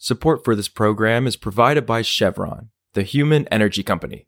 Support for this program is provided by Chevron, the human energy company.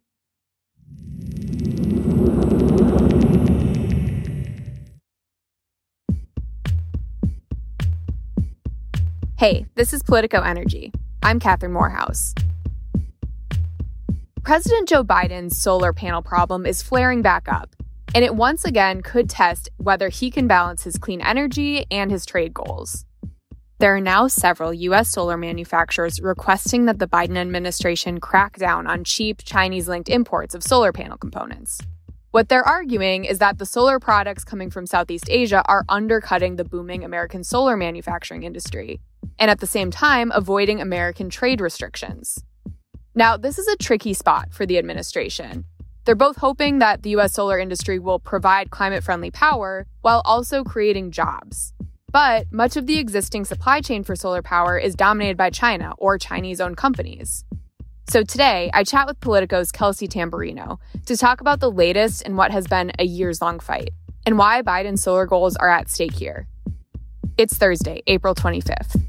Hey, this is Politico Energy. I'm Catherine Morehouse. President Joe Biden's solar panel problem is flaring back up, and it once again could test whether he can balance his clean energy and his trade goals. There are now several U.S. solar manufacturers requesting that the Biden administration crack down on cheap Chinese-linked imports of solar panel components. What they're arguing is that the solar products coming from Southeast Asia are undercutting the booming American solar manufacturing industry, and at the same time avoiding American trade restrictions. Now, this is a tricky spot for the administration. They're both hoping that the U.S. solar industry will provide climate-friendly power while also creating jobs. But much of the existing supply chain for solar power is dominated by China or Chinese-owned companies. So today, I chat with Politico's Kelsey Tamborino to talk about the latest in what has been a years-long fight and why Biden's solar goals are at stake here. It's Thursday, April 25th.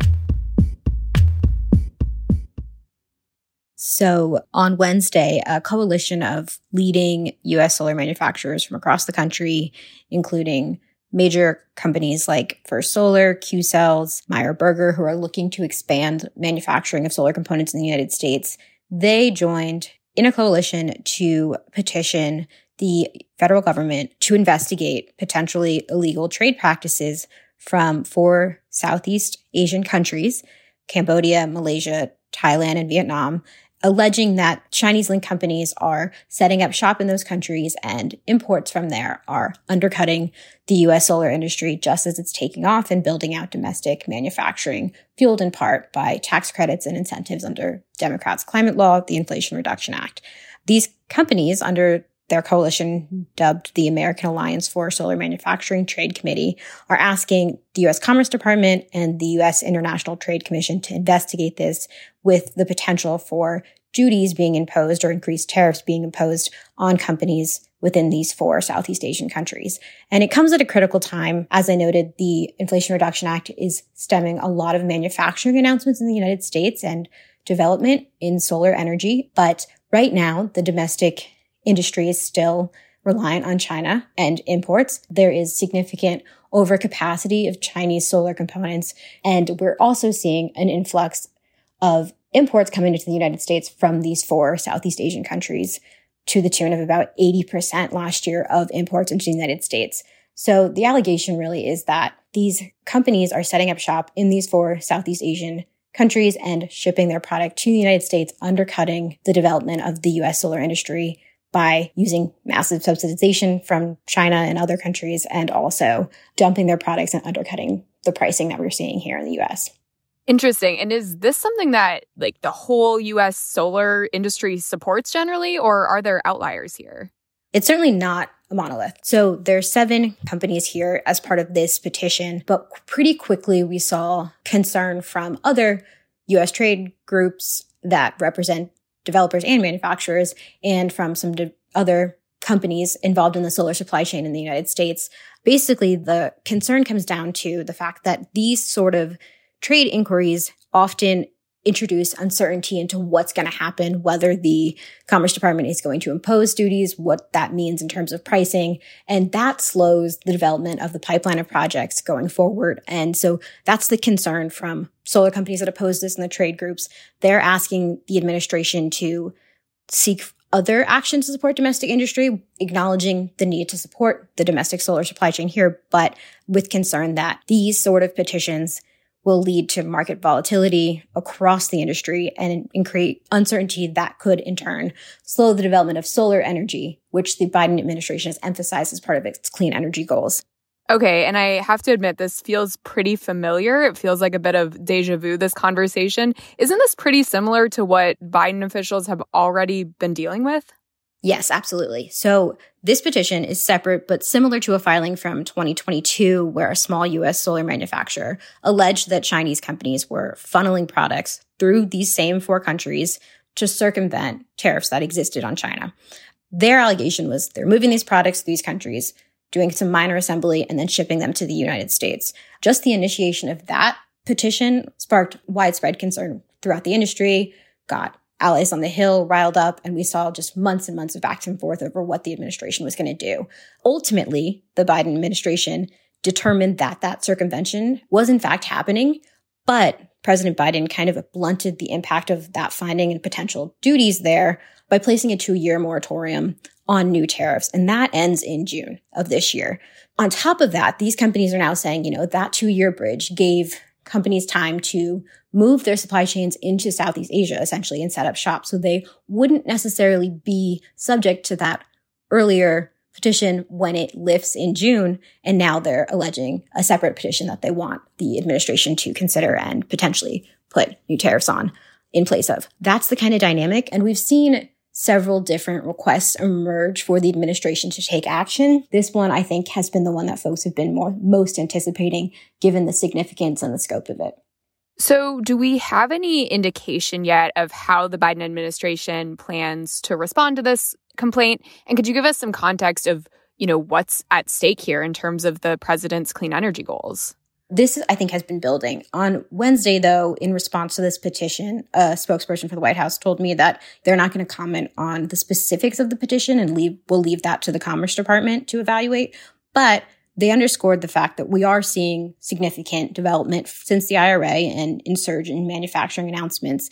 So on Wednesday, a coalition of leading U.S. solar manufacturers from across the country, including major companies like First Solar, Qcells, Meyer Burger, who are looking to expand manufacturing of solar components in the United States, they joined in a coalition to petition the federal government to investigate potentially illegal trade practices from 4 Southeast Asian countries, Cambodia, Malaysia, Thailand, and Vietnam, alleging that Chinese-linked companies are setting up shop in those countries and imports from there are undercutting the U.S. solar industry just as it's taking off and building out domestic manufacturing, fueled in part by tax credits and incentives under Democrats' climate law, the Inflation Reduction Act. These companies, under their coalition dubbed the American Alliance for Solar Manufacturing Trade Committee, are asking the U.S. Commerce Department and the U.S. International Trade Commission to investigate this with the potential for duties being imposed or increased tariffs being imposed on companies within these 4 Southeast Asian countries. And it comes at a critical time. As I noted, the Inflation Reduction Act is stemming a lot of manufacturing announcements in the United States and development in solar energy. But right now, the domestic industry is still reliant on China and imports. There is significant overcapacity of Chinese solar components. And we're also seeing an influx of imports coming into the United States from these 4 Southeast Asian countries to the tune of about 80% last year of imports into the United States. So the allegation really is that these companies are setting up shop in these 4 Southeast Asian countries and shipping their product to the United States, undercutting the development of the U.S. solar industry by using massive subsidization from China and other countries, and also dumping their products and undercutting the pricing that we're seeing here in the U.S. Interesting. And is this something that the whole U.S. solar industry supports generally, or are there outliers here? It's certainly not a monolith. So there's 7 companies here as part of this petition, but pretty quickly we saw concern from other U.S. trade groups that represent developers and manufacturers, and from some other companies involved in the solar supply chain in the United States. Basically, the concern comes down to the fact that these sort of trade inquiries often introduce uncertainty into what's going to happen, whether the Commerce Department is going to impose duties, what that means in terms of pricing, and that slows the development of the pipeline of projects going forward. And so that's the concern from solar companies that oppose this and the trade groups. They're asking the administration to seek other actions to support domestic industry, acknowledging the need to support the domestic solar supply chain here, but with concern that these sort of petitions will lead to market volatility across the industry and create uncertainty that could, in turn, slow the development of solar energy, which the Biden administration has emphasized as part of its clean energy goals. Okay, and I have to admit, this feels pretty familiar. It feels like a bit of deja vu, this conversation. Isn't this pretty similar to what Biden officials have already been dealing with? Yes, absolutely. So this petition is separate but similar to a filing from 2022 where a small U.S. solar manufacturer alleged that Chinese companies were funneling products through these same 4 countries to circumvent tariffs that existed on China. Their allegation was they're moving these products to these countries, doing some minor assembly, and then shipping them to the United States. Just the initiation of that petition sparked widespread concern throughout the industry, got allies on the Hill riled up, and we saw just months and months of back and forth over what the administration was going to do. Ultimately, the Biden administration determined that that circumvention was in fact happening, but President Biden kind of blunted the impact of that finding and potential duties there by placing a 2-year moratorium on new tariffs. And that ends in June of this year. On top of that, these companies are now saying, that 2-year bridge gave companies time to move their supply chains into Southeast Asia, essentially, and set up shop. So they wouldn't necessarily be subject to that earlier petition when it lifts in June. And now they're alleging a separate petition that they want the administration to consider and potentially put new tariffs on in place of. That's the kind of dynamic. And we've seen several different requests emerge for the administration to take action. This one, I think, has been the one that folks have been most anticipating, given the significance and the scope of it. So do we have any indication yet of how the Biden administration plans to respond to this complaint? And could you give us some context of, what's at stake here in terms of the president's clean energy goals? This, I think, has been building. On Wednesday, though, in response to this petition, a spokesperson for the White House told me that they're not going to comment on the specifics of the petition and will leave that to the Commerce Department to evaluate. But they underscored the fact that we are seeing significant development since the IRA and in surge in manufacturing announcements.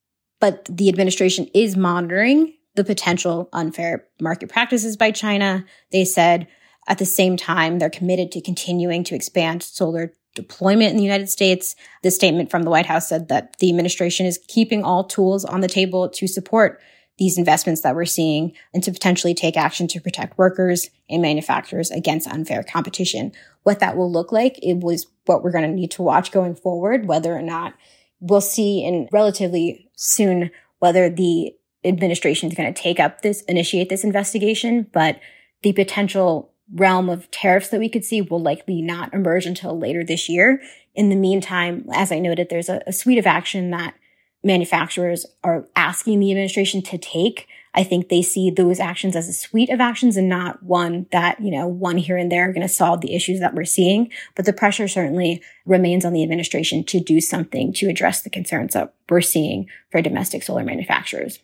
But the administration is monitoring the potential unfair market practices by China. They said at the same time, they're committed to continuing to expand solar deployment in the United States. The statement from the White House said that the administration is keeping all tools on the table to support these investments that we're seeing and to potentially take action to protect workers and manufacturers against unfair competition. What that will look like, it was what we're going to need to watch going forward, whether or not we'll see in relatively soon whether the administration is going to initiate this investigation. But the potential realm of tariffs that we could see will likely not emerge until later this year. In the meantime, as I noted, there's a suite of action that manufacturers are asking the administration to take. I think they see those actions as a suite of actions and not one that, one here and there are going to solve the issues that we're seeing. But the pressure certainly remains on the administration to do something to address the concerns that we're seeing for domestic solar manufacturers.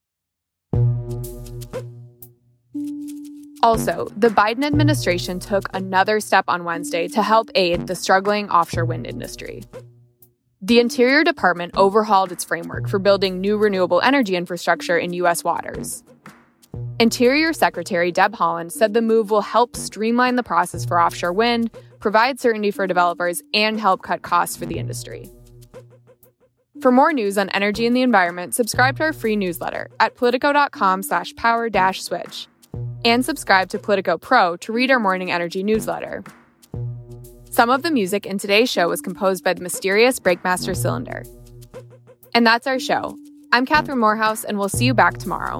Also, the Biden administration took another step on Wednesday to help aid the struggling offshore wind industry. The Interior Department overhauled its framework for building new renewable energy infrastructure in U.S. waters. Interior Secretary Deb Haaland said the move will help streamline the process for offshore wind, provide certainty for developers, and help cut costs for the industry. For more news on energy and the environment, subscribe to our free newsletter at politico.com/power-switch. And subscribe to Politico Pro to read our morning energy newsletter. Some of the music in today's show was composed by the mysterious Breakmaster Cylinder. And that's our show. I'm Catherine Morehouse, and we'll see you back tomorrow.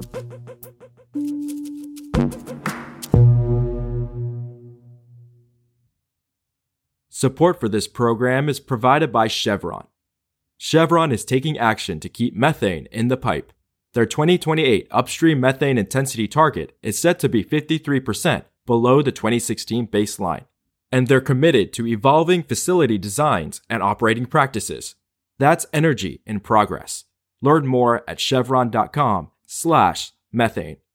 Support for this program is provided by Chevron. Chevron is taking action to keep methane in the pipe. Their 2028 upstream methane intensity target is set to be 53% below the 2016 baseline. And they're committed to evolving facility designs and operating practices. That's energy in progress. Learn more at chevron.com/methane.